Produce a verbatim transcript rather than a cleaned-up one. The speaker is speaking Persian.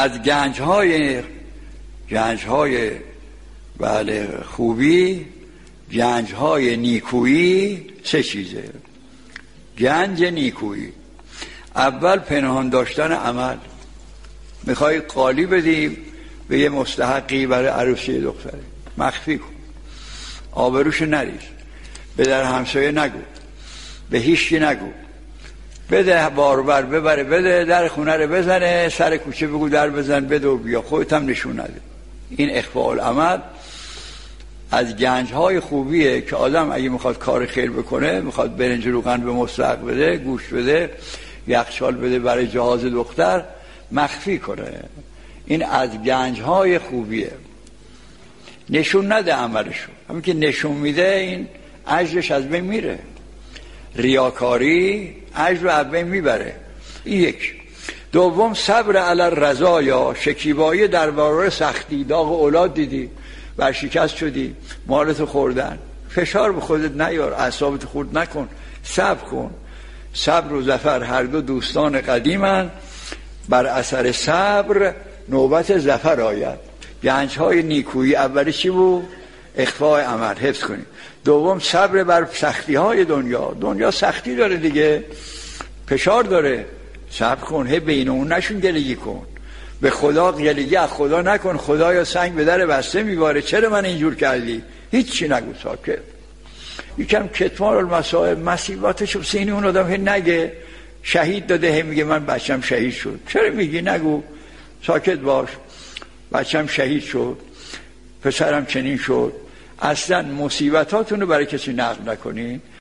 از گنج های گنج های بله خوبی، گنج های نیکویی سه چیزه. گنج نیکویی، اول پنهان داشتن عمل. میخوای قالی بدی به یه مستحقی برای عروسی دختره، مخفی کن، آبروش نریز، به در همسایه نگو، به هیچکی نگو، بده باربر ببره، بده در خونه رو بزنه، سر کوچه بگو در بزن، بده و بیا، خودت هم نشون نده. این اخفاء العمل از گنج های خوبیه که آدم اگه میخواد کار خیر بکنه، میخواد برنج روغن به مستحق بده، گوشت بده، یخچال بده برای جهاز دختر، مخفی کنه. این از گنج های خوبیه. نشون نده عملشو، همین که نشون میده این اجرش از بین میره. ریاکاری اجر از بین میبره. این یک. دوم صبر علی الرضایا، شکیبایی درباره سختی. داغ اولاد دیدی، ورشکست شدی، مالت خوردن، فشار به خودت نیار، اعصابت خورد نکن، صبر کن. صبر و ظفر هر دو دوستان قدیمن، بر اثر صبر نوبت ظفر آید. گنج های نیکویی اولی چی بود؟ اخفاء عمل، حفظ کنید. دوم صبر بر سختی های دنیا. دنیا سختی داره دیگه، فشار داره، صبر کن، هی بین اون نشون گلگی کن، به خدا گلگی از خدا نکن، خدایا سنگ به در بسته میباره، چرا من اینجور کردی؟ هیچی نگو، ساکت. یکم کتمان المصائب، مصیباتشو سینی اون آدم هی نگه. شهید داده هی میگه من بچم شهید شد، چرا میگی؟ نگو، ساکت باش. بچم شهید شد، پسرم چنین شد. اصلا مصیبتاتونو برای کسی نقل نکنین.